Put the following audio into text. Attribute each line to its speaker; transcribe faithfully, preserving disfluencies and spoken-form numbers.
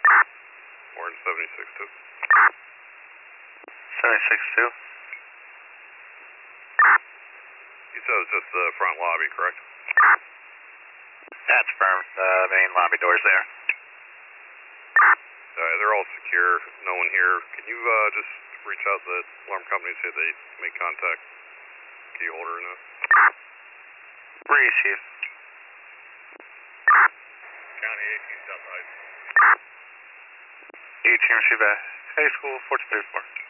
Speaker 1: Orange seventy-six two.
Speaker 2: seventy-six two.
Speaker 1: You said it was just the front lobby, correct?
Speaker 2: That's firm. The main lobby door's there.
Speaker 1: Uh, they're all secure. No one here. Can you uh, just reach out to the alarm company and say they make contact? Key holder or not?
Speaker 2: Receive.
Speaker 1: County eighteen South High School.
Speaker 2: eighteen receive at High School, fourteen thirty-four.